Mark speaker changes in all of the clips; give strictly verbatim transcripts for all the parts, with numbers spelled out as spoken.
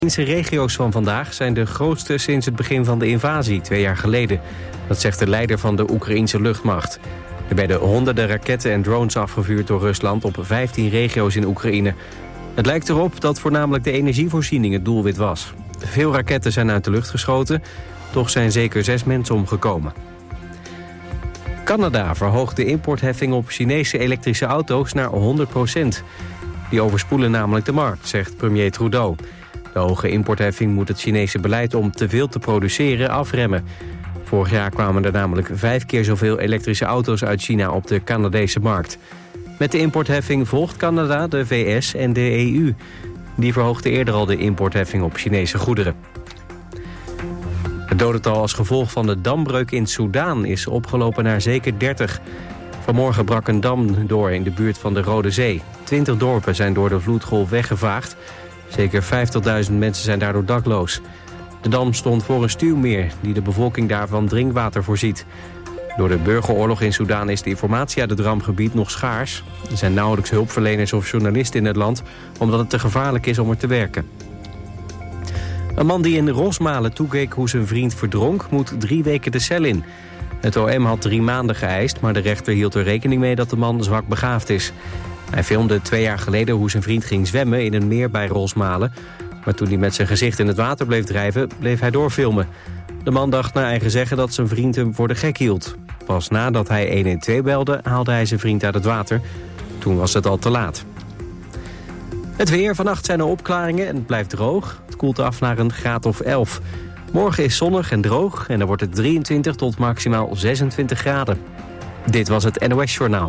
Speaker 1: De regio's van vandaag zijn de grootste sinds het begin van de invasie, twee jaar geleden. Dat zegt de leider van de Oekraïense luchtmacht. Er werden honderden raketten en drones afgevuurd door Rusland op vijftien regio's in Oekraïne. Het lijkt erop dat voornamelijk de energievoorziening het doelwit was. Veel raketten zijn uit de lucht geschoten, toch zijn zeker zes mensen omgekomen. Canada verhoogt de importheffing op Chinese elektrische auto's naar honderd procent. Die overspoelen namelijk de markt, zegt premier Trudeau. De hoge importheffing moet het Chinese beleid om te veel te produceren afremmen. Vorig jaar kwamen er namelijk vijf keer zoveel elektrische auto's uit China op de Canadese markt. Met de importheffing volgt Canada de V S en de E U. Die verhoogden eerder al de importheffing op Chinese goederen. Het dodental als gevolg van de dambreuk in Soedan is opgelopen naar zeker dertig. Vanmorgen brak een dam door in de buurt van de Rode Zee. Twintig dorpen zijn door de vloedgolf weggevaagd. Zeker vijftigduizend mensen zijn daardoor dakloos. De dam stond voor een stuwmeer die de bevolking daarvan drinkwater voorziet. Door de burgeroorlog in Soedan is de informatie uit het rampgebied nog schaars. Er zijn nauwelijks hulpverleners of journalisten in het land, omdat het te gevaarlijk is om er te werken. Een man die in Rosmalen toekeek hoe zijn vriend verdronk, moet drie weken de cel in. Het O M had drie maanden geëist, maar de rechter hield er rekening mee dat de man zwak begaafd is. Hij filmde twee jaar geleden hoe zijn vriend ging zwemmen in een meer bij Rosmalen. Maar toen hij met zijn gezicht in het water bleef drijven, bleef hij doorfilmen. De man dacht naar eigen zeggen dat zijn vriend hem voor de gek hield. Pas nadat hij honderdtwaalf belde, haalde hij zijn vriend uit het water. Toen was het al te laat. Het weer, vannacht zijn er opklaringen en het blijft droog. Het koelt af naar een graad of elf. Morgen is zonnig en droog en dan wordt het drieëntwintig tot maximaal zesentwintig graden. Dit was het N O S Journaal.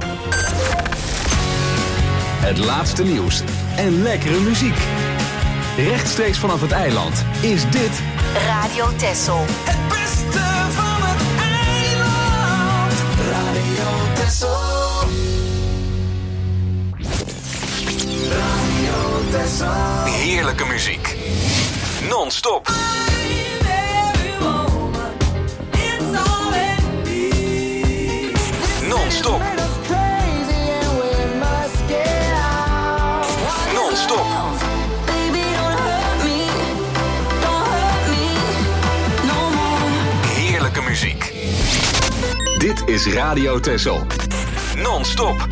Speaker 2: Het laatste nieuws en lekkere muziek. Rechtstreeks vanaf het eiland is dit
Speaker 3: Radio Texel.
Speaker 4: Het beste van het eiland. Radio Texel. Radio Texel.
Speaker 2: heerlijke muziek. Non-stop. Non-stop. Non-stop. Heerlijke muziek. Dit is Radio Texel. Non-stop.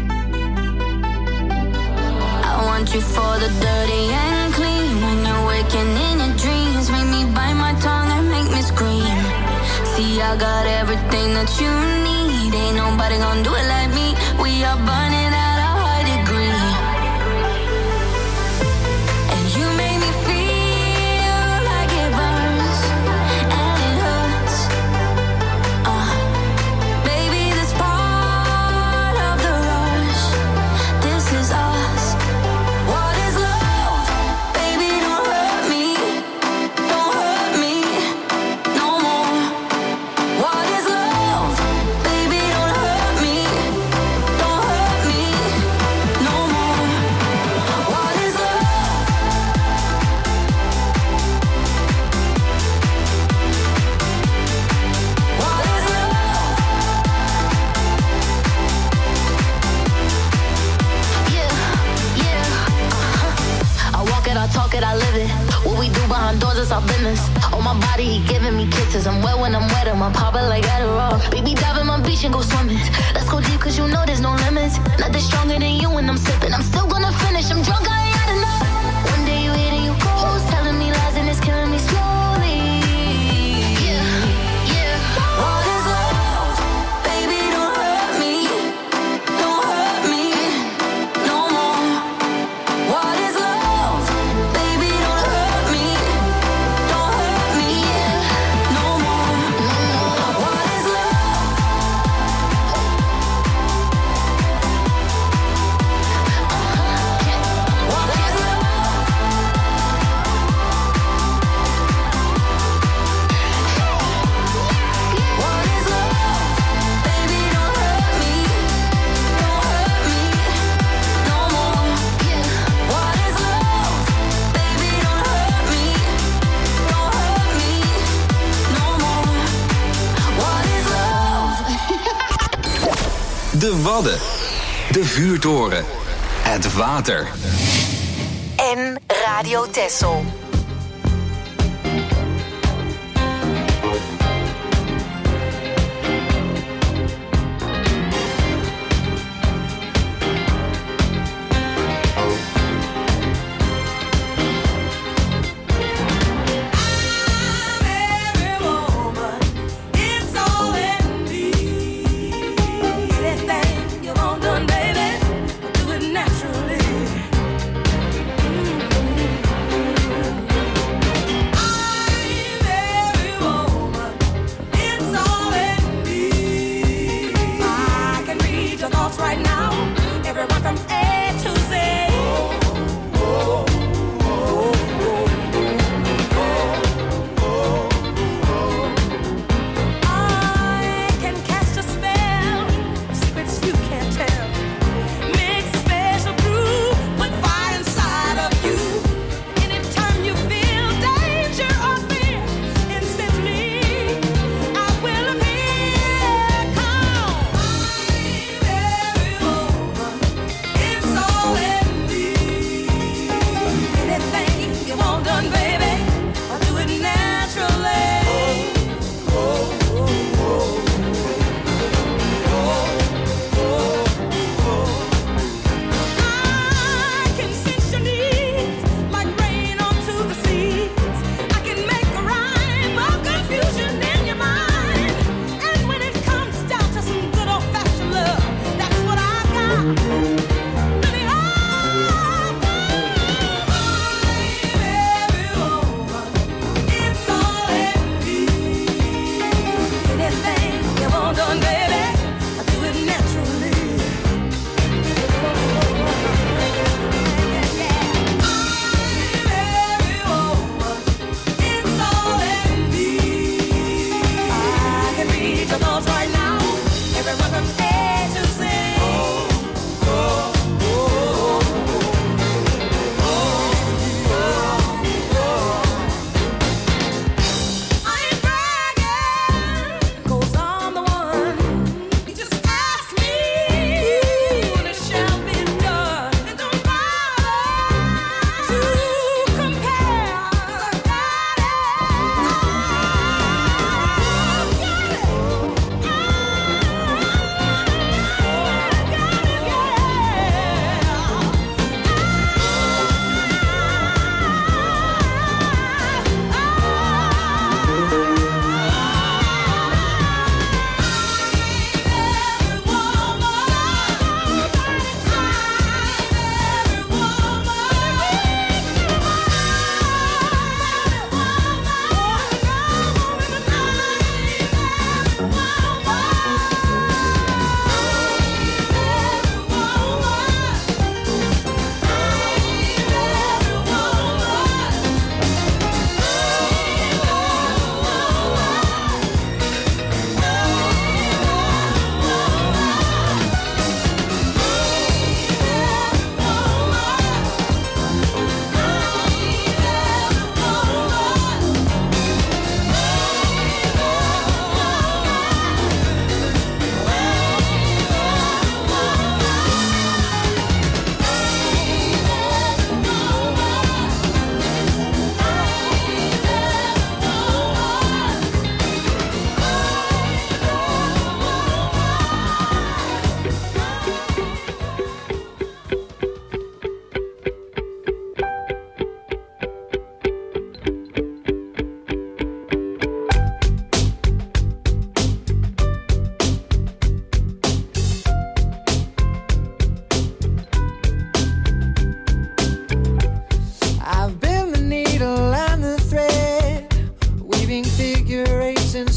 Speaker 5: I want you for the dirty and clean. When you're waking in your dreams, make me bite my tongue and make me scream. See, I got everything that you need. Ain't nobody gonna do it like me. We are burning at a high degree. And you make me feel like it burns and it hurts. Uh, baby, this part of the rush. This is us. What is love? Baby, don't hurt me. Don't hurt me no more. What is love? Baby, don't hurt me. Don't hurt me no more. What is love? What is love? Yeah, yeah, uh-huh. I walk it, I talk it, I live it. What we do behind doors is our business. On my body, he giving me kisses. I'm wet when I'm wet, I'm pop it like Adderall. Baby, dive in my beach and go swimming. Let's go deep, cause you know there's no limits. Nothing stronger than you when I'm sipping. I'm still gonna finish, I'm drunk, I ain't had enough. One day you hit and you go, telling me lies and it's killing me slowly. Yeah, yeah. What is love? Baby, don't hurt me. Don't hurt me no more. What is love? Baby, don't hurt me. Don't hurt me no more. What is love? What is love? What is love? Baby, don't hurt me. Don't hurt me no more. What is love? Baby, don't hurt me. Don't hurt me no more. What is love?
Speaker 2: De Wadden. De vuurtoren. Het water.
Speaker 3: En Radio Texel.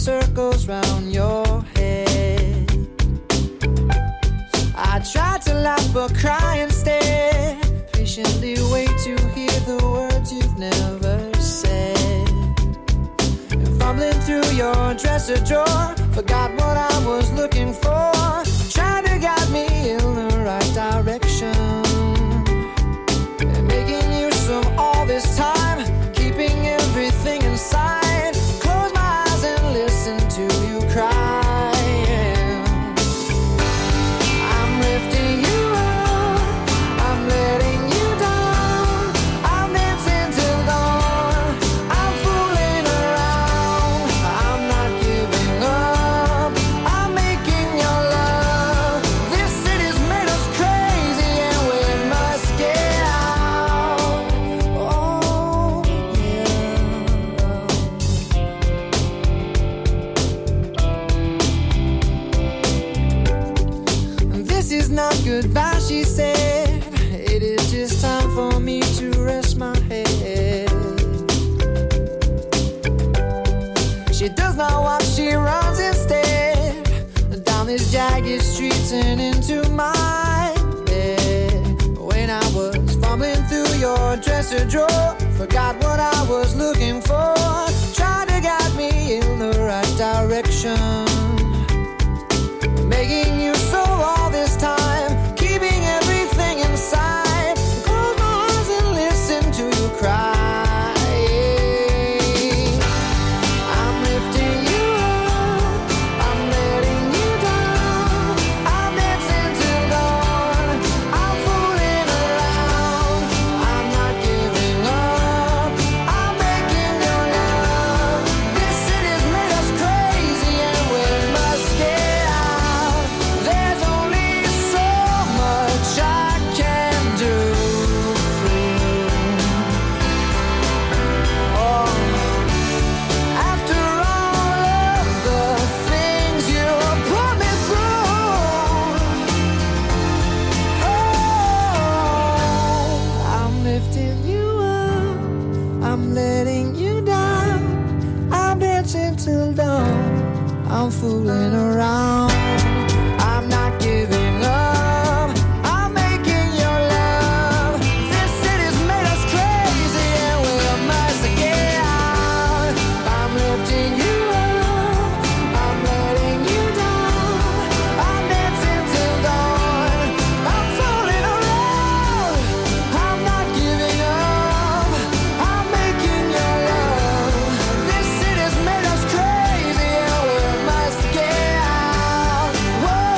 Speaker 6: circles round your head. I tried to laugh but cry instead. Patiently wait to hear the words you've never said. And fumbling through your dresser drawer, forgot what I was looking for. Trying to guide me in the right direction. And making use of all this time, keeping everything inside. Close my eyes and listen to you crying. I'm lifting you up, I'm letting you down. I'm dancing till dawn, I'm fooling around. I'm not giving up, I'm making your love. This city's made us crazy and we must get out. Oh, yeah. This is not goodbye, she said. It is just time for me to rest my head. She does not walk, she runs instead. Down these jagged streets and into my bed. When I was fumbling through your dresser drawer, forgot what I was looking for. Tried to guide me in the right direction. Making you so all this time, keeping everything inside. Close my eyes and listen to you crying. I'm lifting you up, I'm letting you down. I'm dancing till dawn, I'm fooling around. I'm not giving up, I'm making your love. This city's made us crazy and we must get out. There's only so much I can do for you. Oh, after all of the things you put me through. Oh, I'm lifting you up, I'm letting you down. I'm dancing till dawn, I'm fooling around. I'm not giving up, I'm making your love. This city's made us crazy and we must get out. I'm lifting you up, I'm letting you down. I'm dancing till dawn, I'm fooling around. I'm not giving up, I'm making your love. This city's made us crazy and we must get out. Whoa,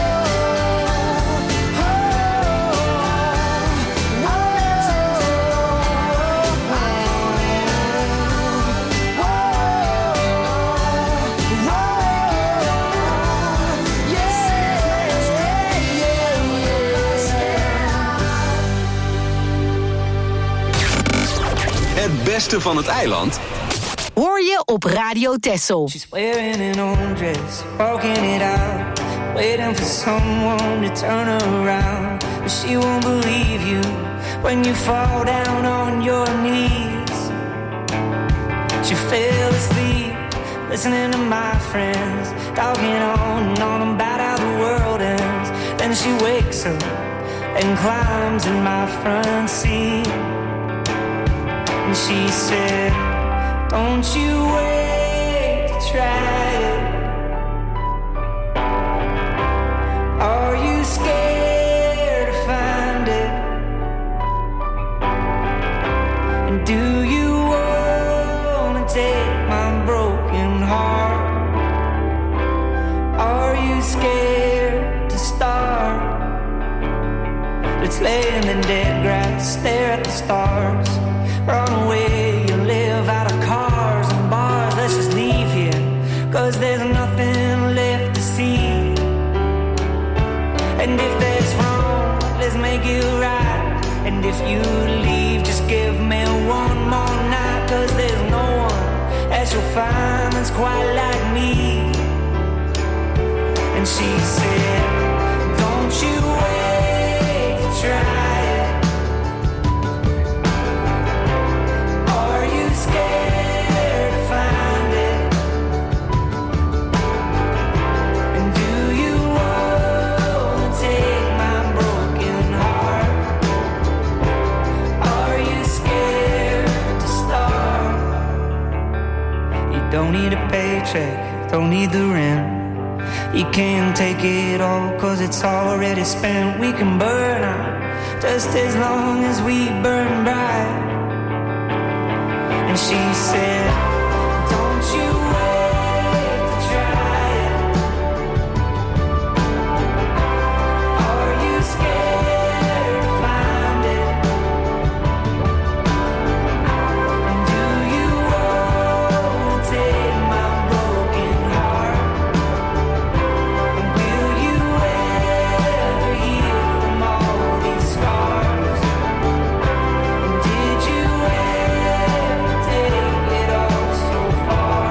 Speaker 2: Het beste van het eiland
Speaker 3: Hoor je op Radio Texel.
Speaker 7: She's wearing an old dress, walking it out, waiting for someone to turn her around. But she won't believe you when you fall down on your knees. She fell asleep, listening to my friends, talking on and on about how the world ends. Then she wakes up and climbs in my front seat. And she said, don't you wait to try it. Are you scared to find it? And do you wanna take my broken heart? Are you scared to start? Let's lay in the dead grass, stare at the stars. Run away, you live out of cars and bars. Let's just leave here, cause there's nothing left to see. And if that's wrong, let's make it right. And if you leave, just give me one more night. Cause there's no one that you'll find that's quite like me. And she said, don't you wait to try. Scared to find it. don't need a paycheck, don't need the rent. You can't take it all, cause it's already spent. We can burn out just as long as we burn bright. And she said, don't you wait to try it. Are you scared to find it? And do you want to take my broken heart? And will you ever heal from all these scars? And did you ever take it all so far?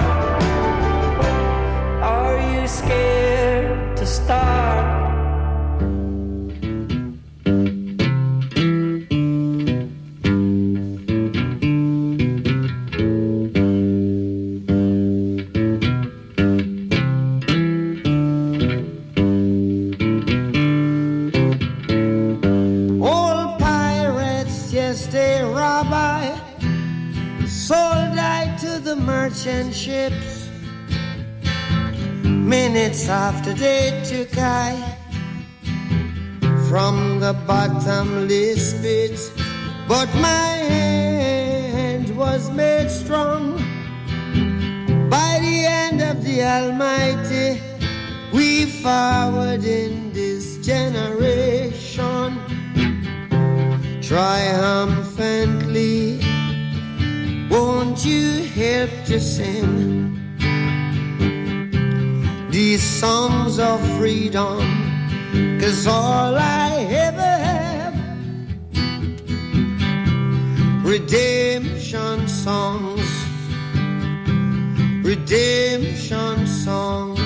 Speaker 7: Are you scared to start?
Speaker 6: Old pirates, yes, they rob I, sold I to the merchant ships. Minutes after they took I from the bottomless pit, but my hand was made strong by the hand of the Almighty. We forward in this generation triumphantly. Won't you help to sing these songs of freedom? 'Cause all I ever have, redemption songs, redemption songs.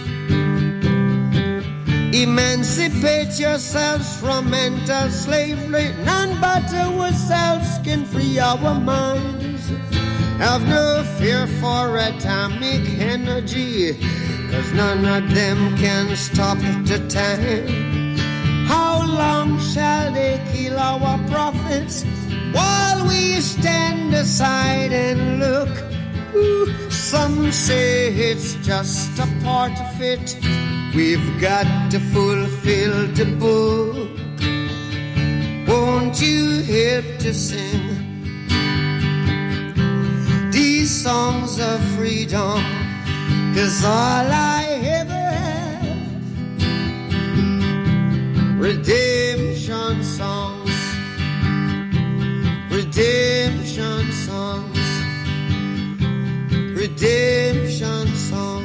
Speaker 6: Emancipate yourselves from mental slavery. None but ourselves can free our minds. Have no fear for atomic energy, 'cause none of them can stop the time. How long shall they kill our prophets while we stand aside and look? Ooh, some say it's just a part of it. We've got to fulfill the book. Won't you help to sing these songs of freedom? 'Cause all I ever have, redemption songs, redemption songs, redemption songs.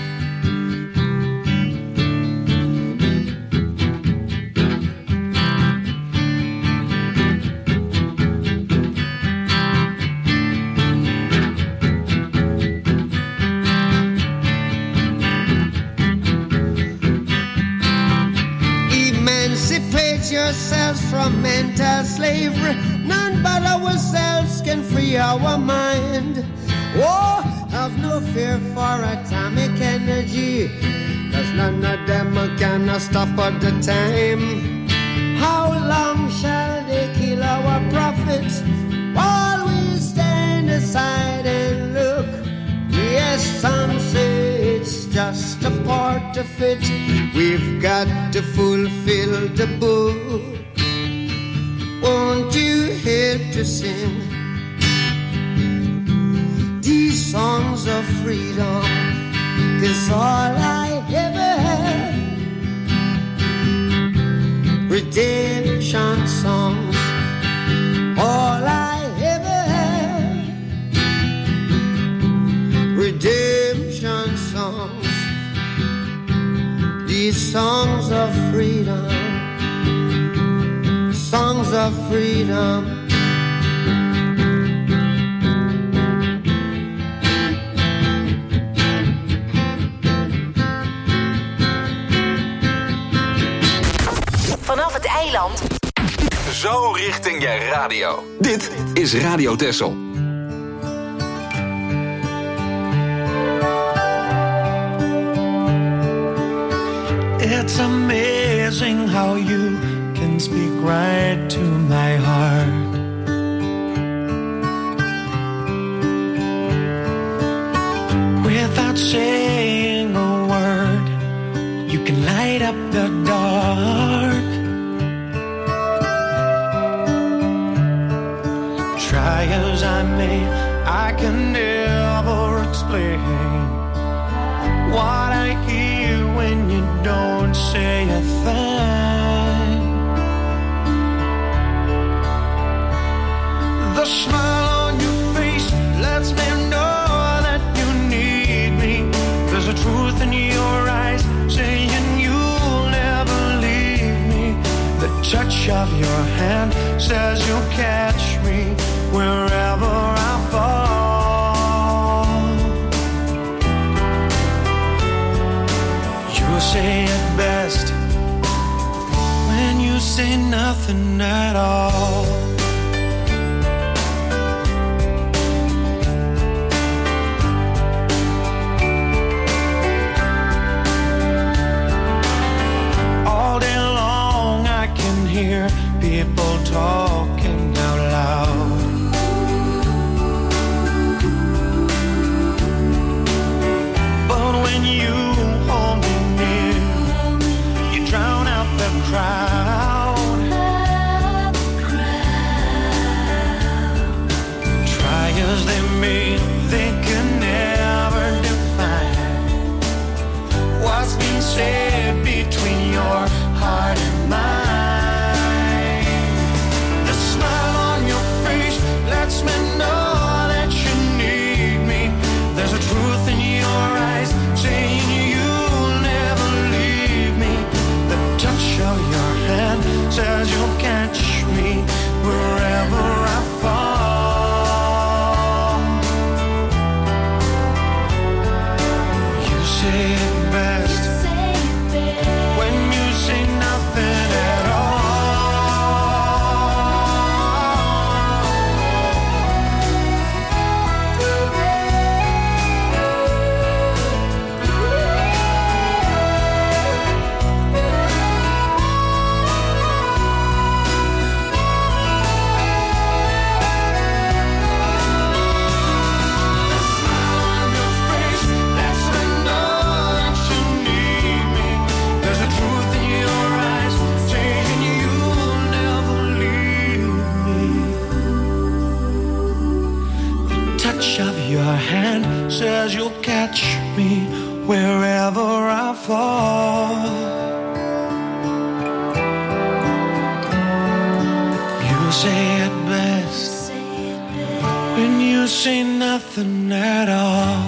Speaker 6: Emancipate yourselves from mental slavery. None but ourselves can free our mind. Oh, have no fear for atomic energy, 'cause none of them can stop at the time. How long shall they kill our prophets while we stand aside and look? Yes, some say it's just a part of it. We've got to fulfill the book. Won't you help to sing these songs of freedom? 'Cause all I ever have, redemption songs. All I ever have, redemption songs. These songs of freedom, songs of freedom.
Speaker 3: Vanaf het eiland.
Speaker 2: Zo richting je radio. Dit is Radio Texel.
Speaker 8: It's amazing how you can speak right to my heart. without saying a word. You can light up the dark. Try as I may, I can never explain what I hear when you don't say a thing. The smile on your face lets me know that you need me. There's a truth in your eyes saying you'll never leave me. The touch of your hand says you'll catch me wherever I fall. You say it best when you say nothing at all. All day long I can hear people talking out loud. But when you hold me near, you drown out the crowd. Try as they may, they can never define what's being said between your heart and mine. The smile on your face lets me know that you need me. There's a truth in your eyes saying you'll never leave me. The touch of your hand says you'll catch me wherever I fall. You say it best when you say nothing at hand says you'll catch me wherever I fall. You say it best when you say nothing at all.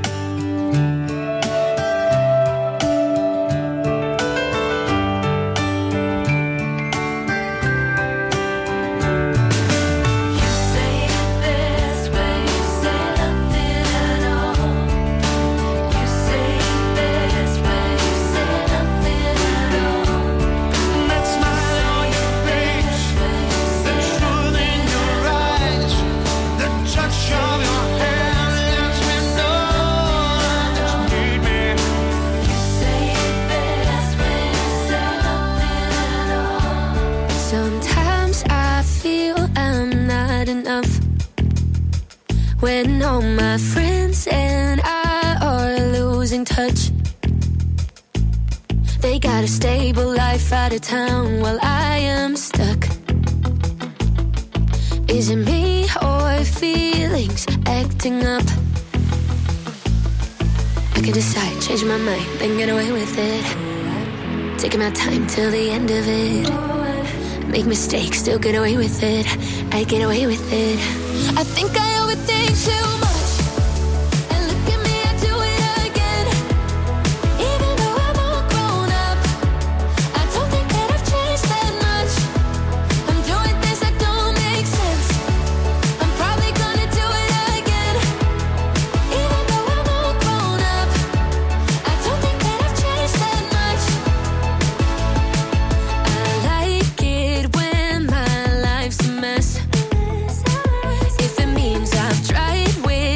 Speaker 9: When all my friends and I are losing touch. They got a stable life out of town while I am stuck. Is it me or feelings acting up? I could decide, change my mind, then get away with it. Taking my time till the end of it. Make mistakes, still get away with it. I get away with it. I think I overthink too much. And look at me, I do it again. Even though I'm all grown up, I don't think that I've changed that much. I'm doing things that don't make sense. I'm probably gonna do it again. Even though I'm all grown up, I don't think that I've changed that much. I like it when my life's a mess. If it means I've tried with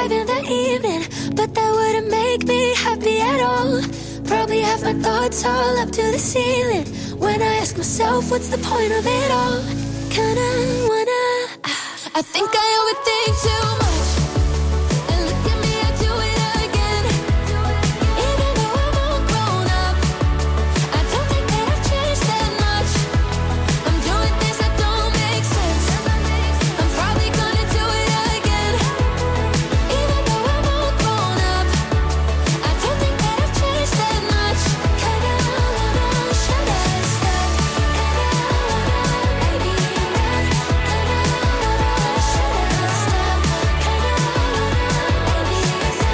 Speaker 9: five in the evening, but that wouldn't make me happy at all. Probably have my thoughts all up to the ceiling when I ask myself, what's the point of it all? Kinda wanna, I think I overthink too much. And look at me, I do it again. Even though I'm all grown up, I don't think that I've changed that much. I'm doing things that don't make sense. I'm probably gonna do it again. Even though I'm all grown up, I don't think that I've changed that much. Kinda wanna, should I stop? Kinda wanna, maybe not. Kinda wanna, should I stop? Kinda wanna, maybe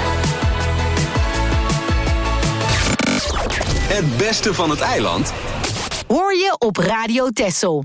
Speaker 9: not.
Speaker 2: Het beste van het eiland
Speaker 3: Hoor je op Radio Texel.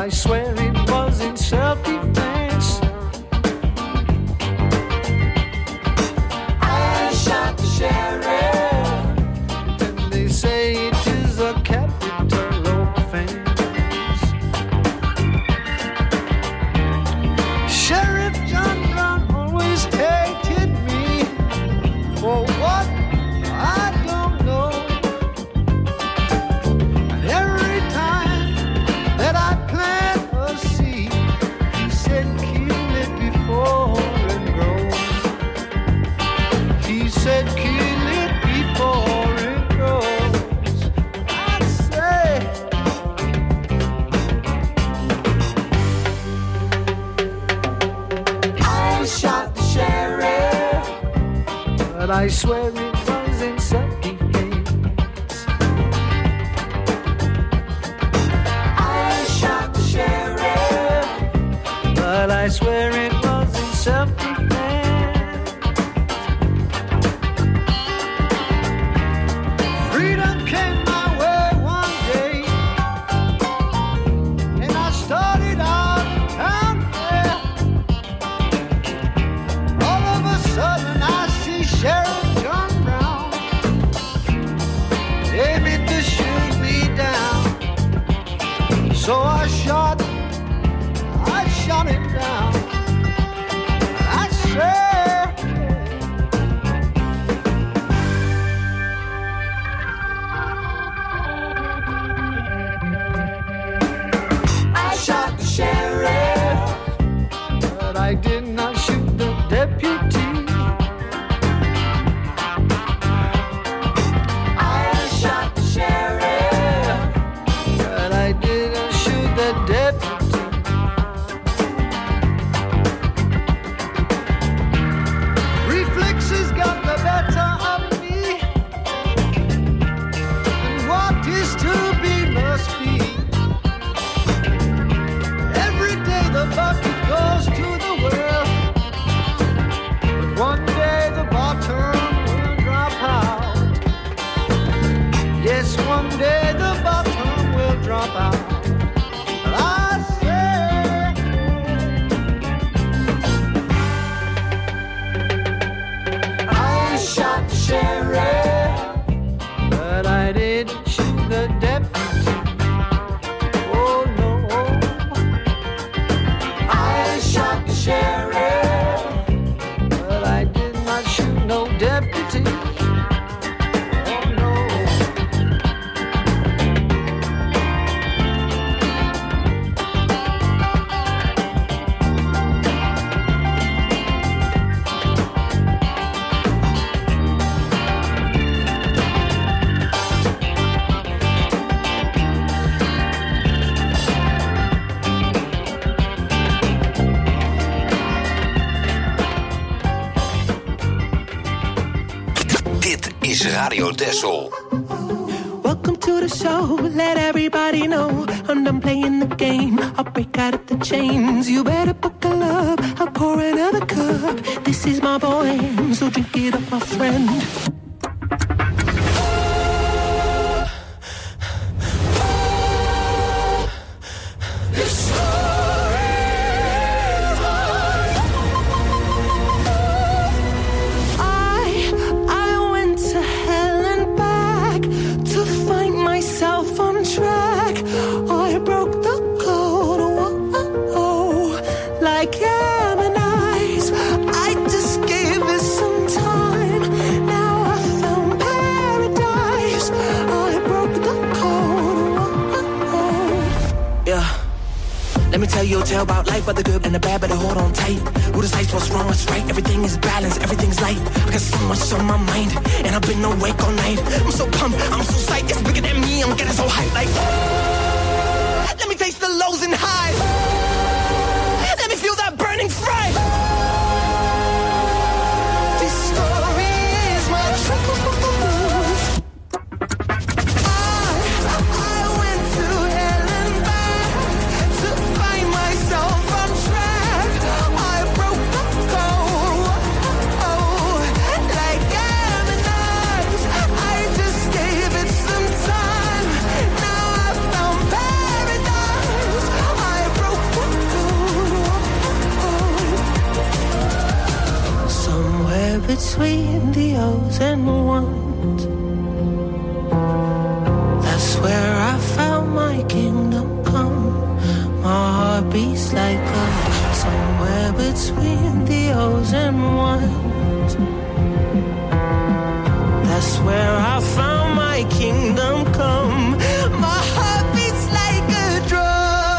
Speaker 6: I swear it was in self-defense. I shot the sheriff, and they say it is a capital offense. Sheriff John Brown always hated me for what I don't know. And every time that I plant a seed, he said kill it before it grows. He said kill it before it grows. I'd say I shot the sheriff, but I swear it was in self-defense. I shot the sheriff, but I swear it was in self-defense. Freedom came my way one day, and I started out down there. All of a sudden I see Sheriff John Brown aiming to shoot me down. So I shot, I shot him down. I said, I shot the sheriff, but I did not shoot the deputy. I shot the sheriff, but I didn't shoot the deputy. Reflexes got the better of me, and what is to be must be. Every day the bucket goes to the well, but one day the bottom will drop out. Yes, one day the bottom will drop out. I say, I shot the sheriff, but I didn't shoot the deputy. Oh no, I shot the sheriff, but I did not shoot no deputy. Oh no.
Speaker 2: Dit is Radio Texel.
Speaker 10: Welcome to the show, let everybody know I'm done playing the game, I'll break out of the chains. You better buckle up, I'll pour another cup. This is my boy, so drink it up, my friend. I, I went to hell and back to find myself on track. I broke the code, oh, oh, like Gemini's. I just gave it some time. Now I found paradise. I broke the code, oh, oh. Yeah. Let me tell you a tale about life, but the good and the bad, better hold on tight. Who decides what's wrong, what's right? Everything is balanced, everything's light. I got so much on my mind, and I've been awake all night. I'm so pumped, I'm so psyched, it's bigger than me, I'm getting so hyped like oh, let me taste the lows and highs. Let me feel that burning fright. This story is my truth. I went to hell and back to find myself on track. I broke the code, oh, like Gemini's. I just gave it some time. Now I found paradise. I between the O's and ones. That's where I found my kingdom come. My heart beats like a somewhere between the O's and ones. That's where I found my kingdom come. My heart beats like a drum.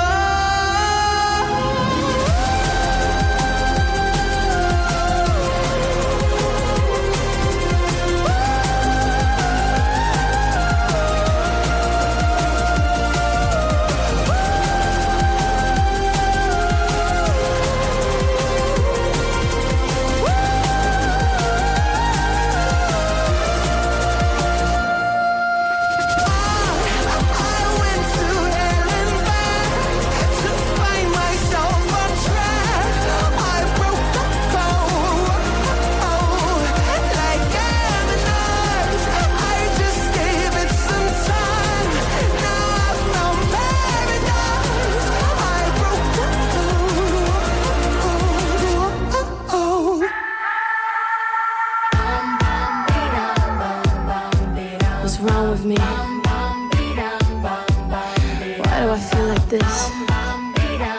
Speaker 9: This. I'm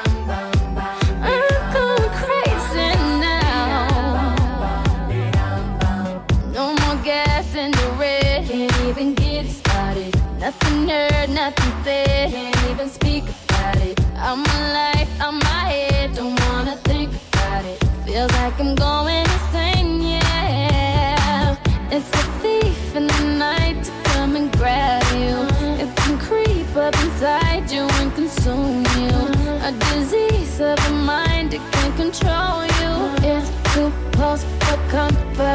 Speaker 9: going crazy now. No more gas in the red. Can't even get it started. Nothing heard, nothing said. Can't even speak about it. I'm alive, I'm my head. Don't wanna think about it. Feels like I'm going insane, yeah. It's a thief in the night to come and grab you. It can creep up inside you and consume you. A disease of the mind, it can control you. It's too close for comfort.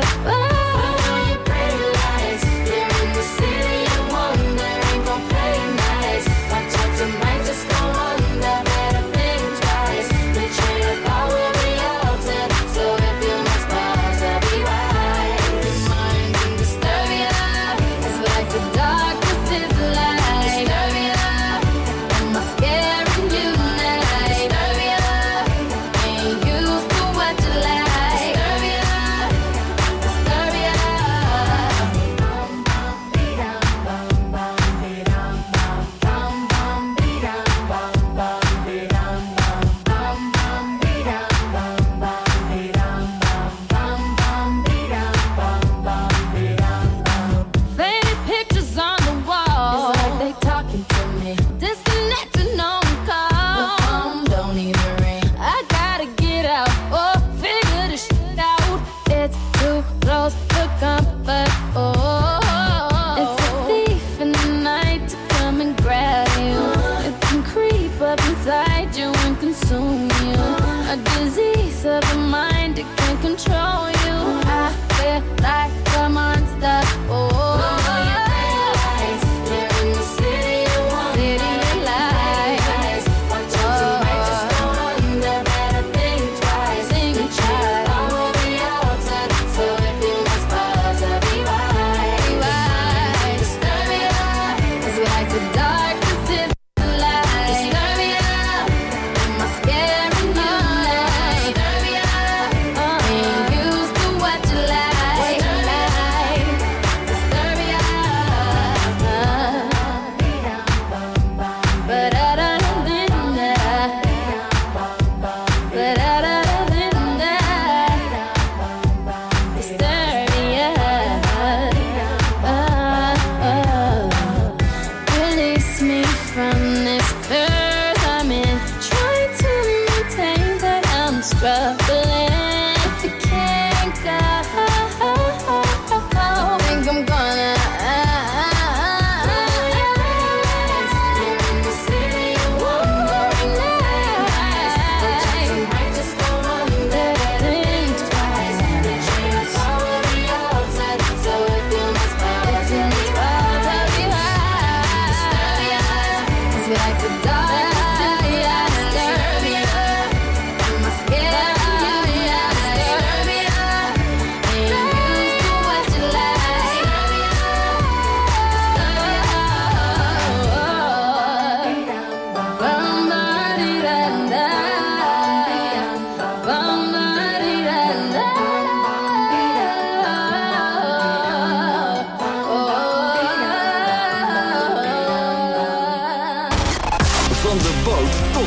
Speaker 5: Disturbia.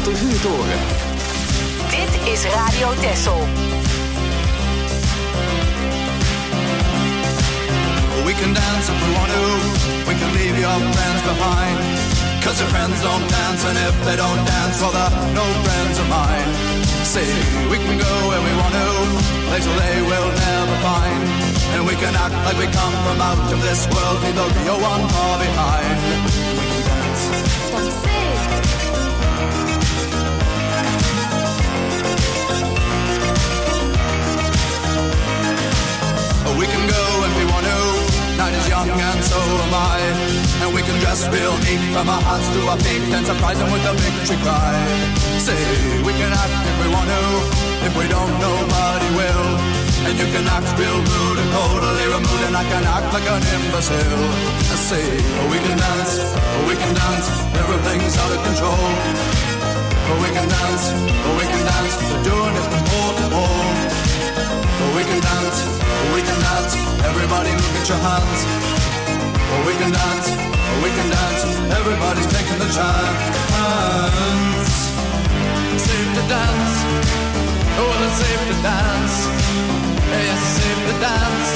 Speaker 2: de vuurtoren.
Speaker 3: Dit is Radio Texel.
Speaker 11: We can dance if we want to. We can leave your friends behind. Cause your friends don't dance, and if they don't dance, well, they're no friends of mine. See, we can go where we want to, places they will never find. And we can act like we come from out of this world, leave the real one far behind. We can dance. We can go if we want to. Night is young and so am I. And we can dress real neat from our hearts to our feet and surprise them with a victory cry. Say, we can act if we want to. If we don't, nobody will. And you can act real rude and totally removed, and I can act like an imbecile. I say, we can dance, we can dance, everything's out of control. We can dance, we can dance, we're doing it from pole to pole. We can dance, we can dance, everybody look at your hands. We can dance, we can dance, everybody's taking the chance. Safe to dance, oh, it's safe to dance. Yes, it's safe to dance.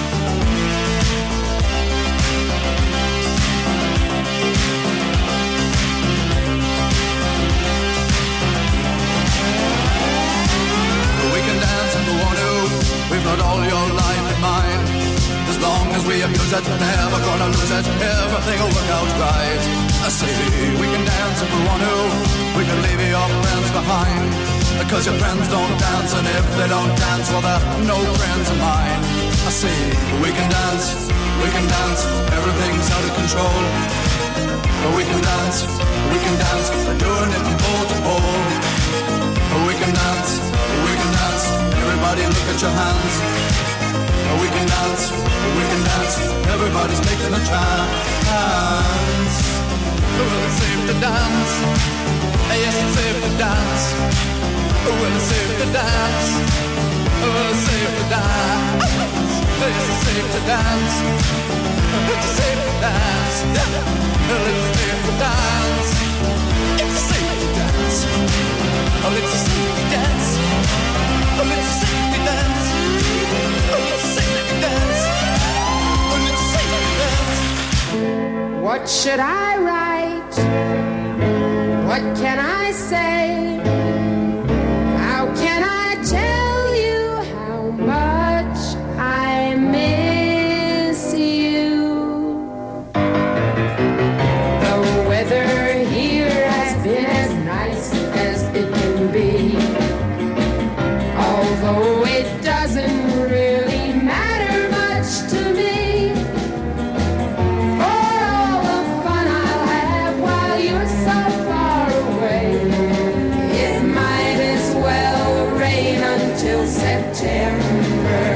Speaker 11: We can dance if we want to. We've got all your life in mind. As long as we abuse it, never gonna lose it. Everything will work out right. I say we can dance if we want to. We can leave your friends behind. Because your friends don't dance, and if they don't dance, well, they're no friends of mine. I say we can dance, we can dance. Everything's out of control. But we can dance, we can dance. We're doing it from pole to pole. We can dance, we can dance. Everybody look at your hands. We can dance, we can dance. Everybody's taking a chance. Well, it's safe to dance. Yes, it's safe to dance. Well, it's safe to dance. Well, it's safe to dance. Yes, it's safe to dance. It's safe to dance. Well, it's safe to dance. It's safe to dance. Oh, it's a safety dance. Oh, it's a safety dance. Oh, it's a safety dance. Oh, it's a safety dance.
Speaker 12: What should I write? What can I say? How can I tell you how much I miss you? The weather here has been as nice as it can be. Although it doesn't really matter much to me. For all the fun I'll have while you're so far away, it might as well rain until September.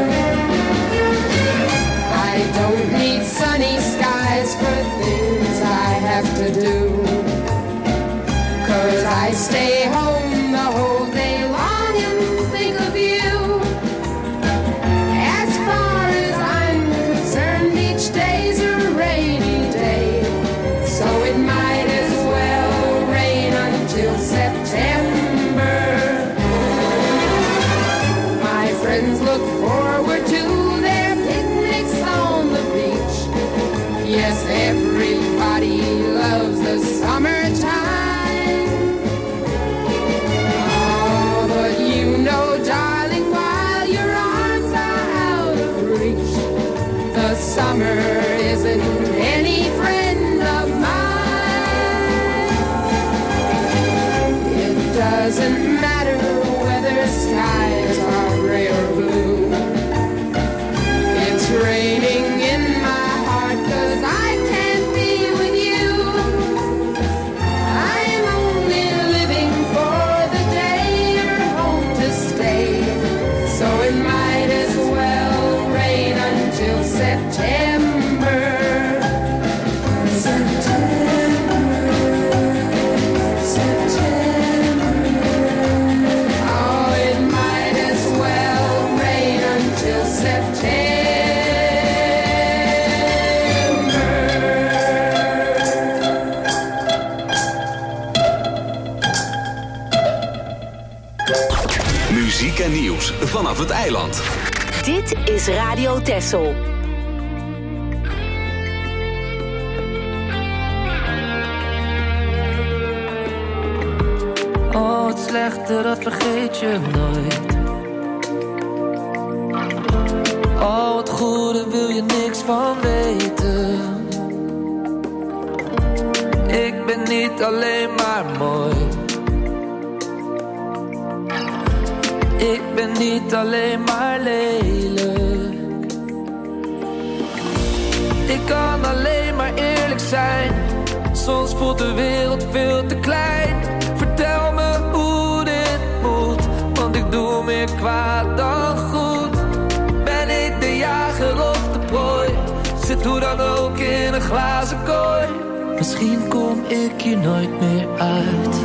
Speaker 12: I don't need sunny skies for things I have to do. 'Cause I stay home the whole day long and think of you. As far as I'm concerned, each day's a rainy day. So it might as well rain until September. My friends look forward to their picnics on the beach. Yes, everybody loves the summertime. Oh, but you know, darling, while your arms are out of reach, the summer isn't any friend of mine. It doesn't matter whether skies are gray or blue. It's raining in my heart 'cause I can't be with you. I'm only living for the day you're home to stay. So it might as well rain until September. September, September. Oh, it might as well rain until September.
Speaker 2: en nieuws vanaf het eiland.
Speaker 3: Dit is Radio Texel.
Speaker 7: Oh, het slechte, dat vergeet je nooit. Oh, het goede wil je niks van weten. Ik ben niet alleen maar mooi. Ik ben niet alleen maar lelijk. Ik kan alleen maar eerlijk zijn. Soms voelt de wereld veel te klein. Vertel me hoe dit moet, want ik doe meer kwaad dan goed. Ben ik de jager of de prooi? Zit hoe dan ook in een glazen kooi. Misschien kom ik hier nooit meer uit.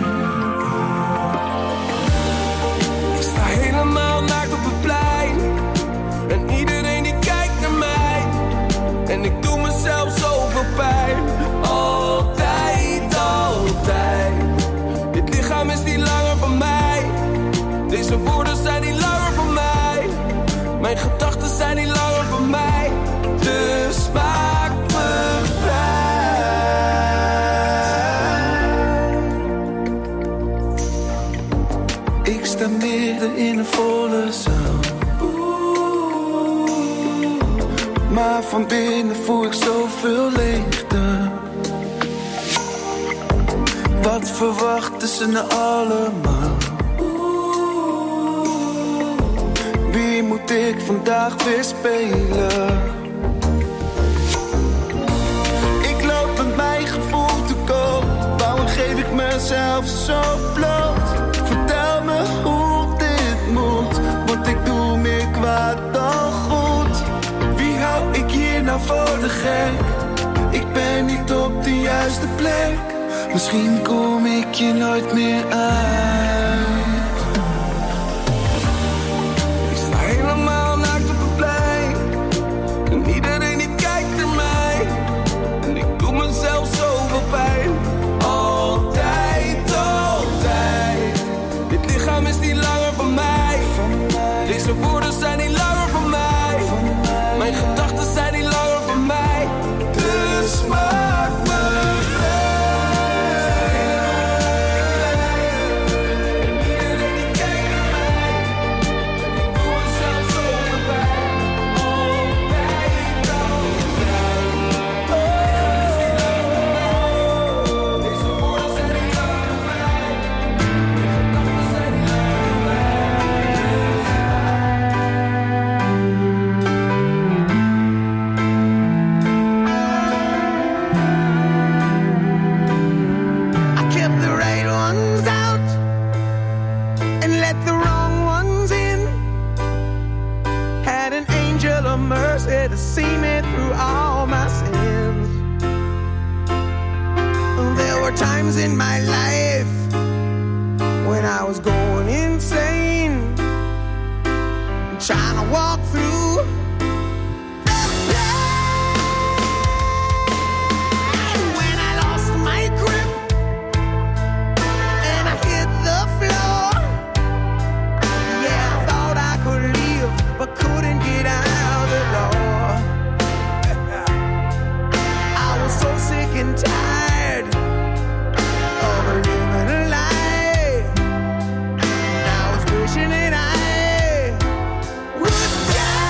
Speaker 13: Ik sta helemaal naakt op het plein. En iedereen die kijkt naar mij. En ik doe mezelf zoveel pijn. Altijd, altijd. Dit lichaam is niet langer van mij. Deze woorden zijn niet langer van mij. Mijn gedachten zijn niet langer van mij. Dus maak me vrij.
Speaker 4: Ik sta midden in een volle zaal. Maar van binnen voel ik zoveel leegte. Wat verwachten ze nou allemaal? Wie moet ik vandaag weer spelen? Ik loop met mijn gevoel te koop. Waarom geef ik mezelf zo bloot? Vertel me hoe dit moet, want ik doe meer kwaad dan goed. Wie hou ik hier nou voor de gek? Ik ben niet op de juiste plek. Misschien kom ik je nooit meer uit.
Speaker 13: Ik sta helemaal naakt op het plein. En iedereen die kijkt naar mij. En ik doe mezelf zoveel pijn. Altijd, altijd. Dit lichaam is niet langer van mij. Deze woorden zijn niet langer van mij. Mijn gedachten zijn niet langer van mij. Dus maak me vrij.
Speaker 6: To see me through all my sins. There were times in my life when I was going insane, trying to walk through the pain. When I lost my grip and I hit the floor, yeah, I thought I could leave but couldn't get out the door. So sick and tired of living a lie. I was wishing that I would die.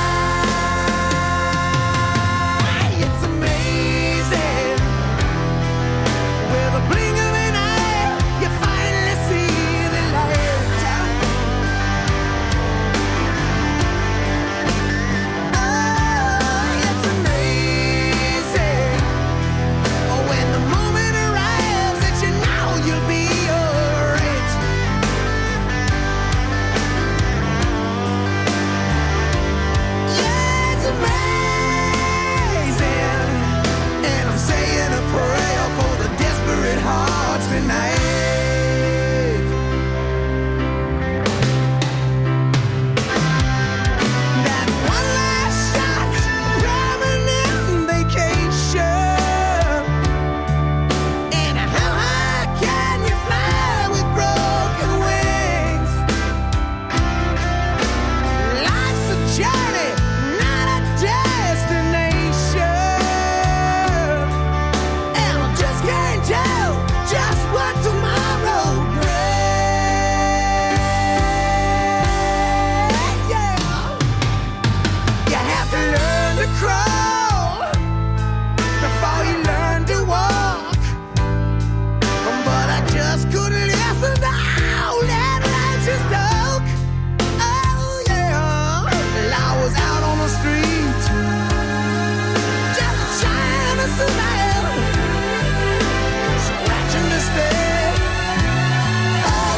Speaker 6: crawl before you learn to walk. But I just couldn't listen to all that righteous talk. Oh yeah, well, I was out on the street just trying to survive, scratching the stairs. Oh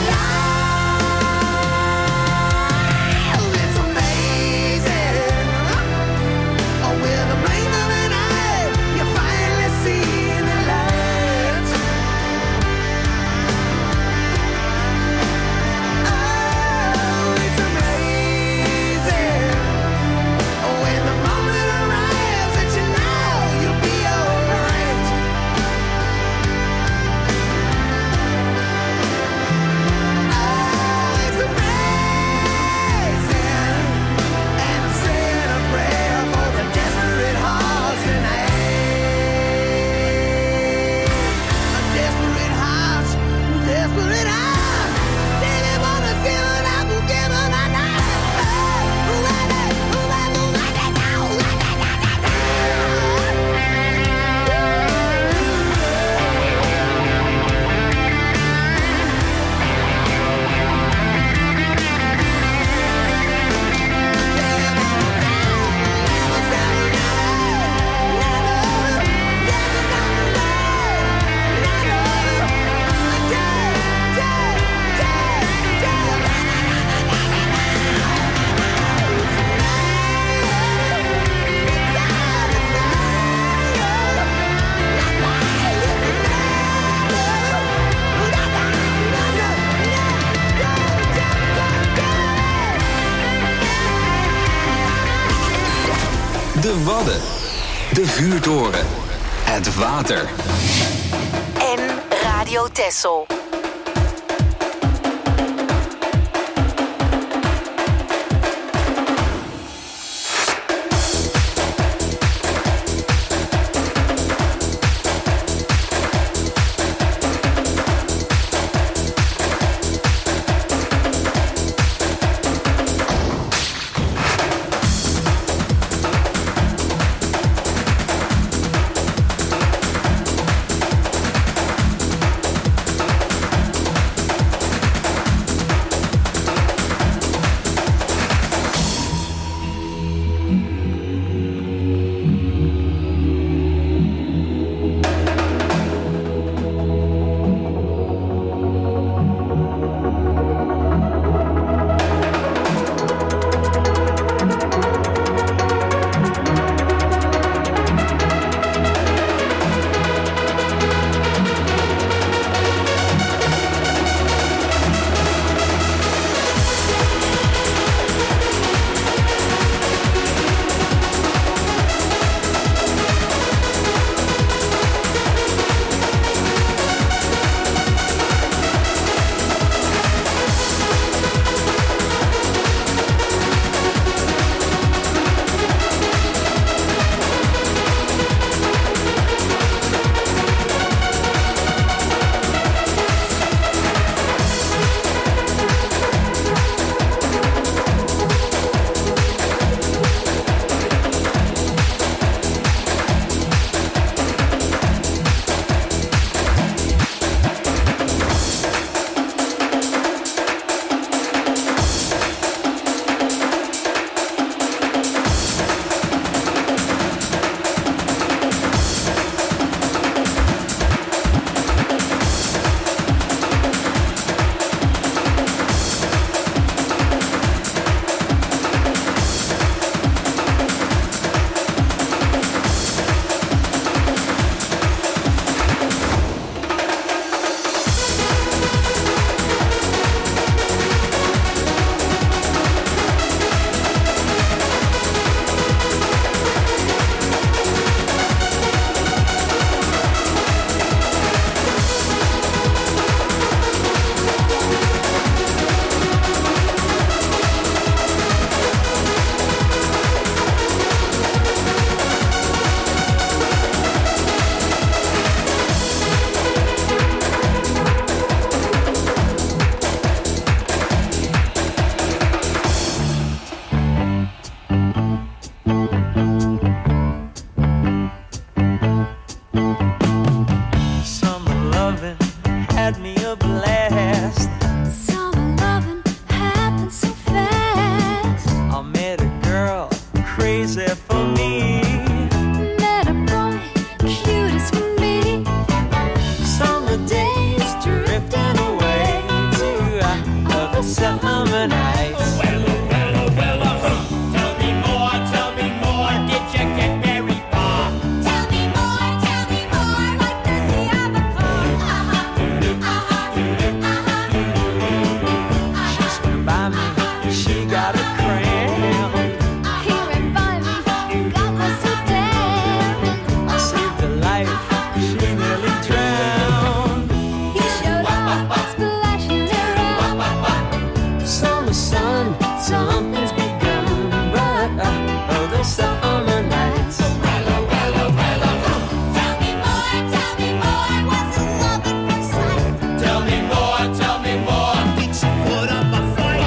Speaker 6: yeah, it's amazing. Oh, with a blink of an eye, you finally see the light. Oh, it's amazing. Oh, when the moment arrives that you know you'll be alright. Oh, it's amazing. And I'm saying a prayer for the desperate hearts tonight. Desperate hearts, desperate hearts. They live on a silver up who give them a night. Oh, who are they? Who are they? Who are they now? Who are they now?
Speaker 2: De Wadden. De vuurtoren. Het water.
Speaker 3: En Radio Texel.
Speaker 14: easy for me.
Speaker 15: Met a boy, cute as can be.
Speaker 14: Summer days drifting away to other summer nights.
Speaker 16: Well, well, well, uh, tell me more, tell me more. Did you get very far?
Speaker 15: Tell me more, tell me more. Like does he have a car? Uh-huh, uh-huh, uh-huh.
Speaker 14: She swam by me, she got a cramp.
Speaker 15: He ran by me, got me so damn.
Speaker 14: I saved her life, she nearly drowned.
Speaker 15: He showed up, splashing around.
Speaker 14: Summer sun, something's begun, but uh, other summer nights.
Speaker 16: Well, well, well,
Speaker 15: Tell me more, tell me more. Was it love at first sight?
Speaker 16: tell me more, tell me more. Did she put up a fight?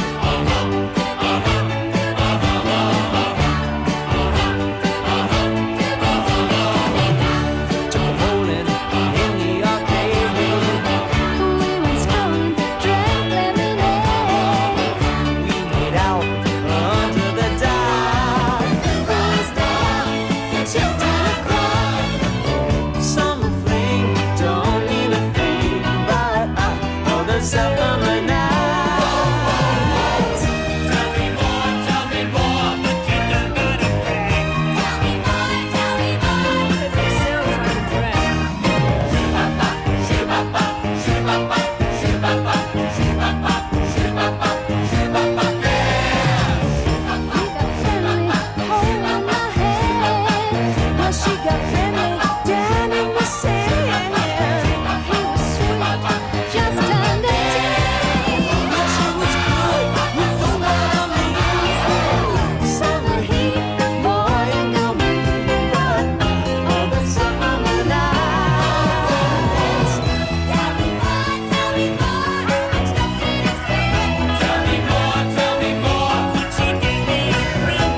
Speaker 14: Took a bowling in the arcade.
Speaker 15: We went strolling, drank lemonade.
Speaker 14: We made out under the dark.
Speaker 15: Cruised down till ten o'clock.
Speaker 14: Summer fling don't mean a thing, but uh, other summer nights.
Speaker 16: Tell me more, tell me more. But you don't gotta brag.
Speaker 15: Tell me more, tell me more. There's silver and thread. He got friendly, holding my hand. Well, she got friendly, down in the sand. He was sweet, just turned eighteen.
Speaker 14: She was good, you know what I mean.
Speaker 15: Summer heat, boy, ain't gonna be but other summer nights. Tell me more, tell me more. I'm stuck in his bed.
Speaker 16: Tell me more, tell me more. Could you give me a ring?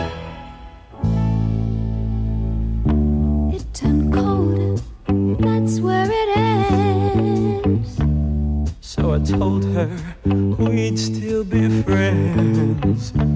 Speaker 15: It turned cold, that's where it ends.
Speaker 14: So I told her we'd still be friends.